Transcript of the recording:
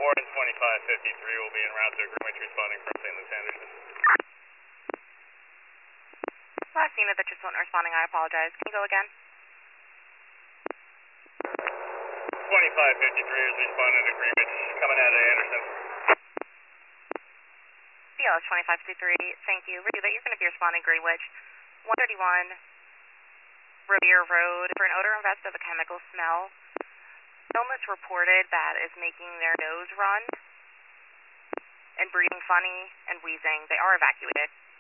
Warren 2553 will be en route to Greenwich responding from St. Luke's Anderson. Last unit that just wasn't responding, I apologize. Can you go again? 2553 is responding to Greenwich, coming out of Anderson. CLS 2553, thank you. Review that you're going to be responding Greenwich, 131 Riviera Road for an odor invest of a chemical smell. Illness reported that is making their nose run and breathing funny and wheezing. They are evacuated.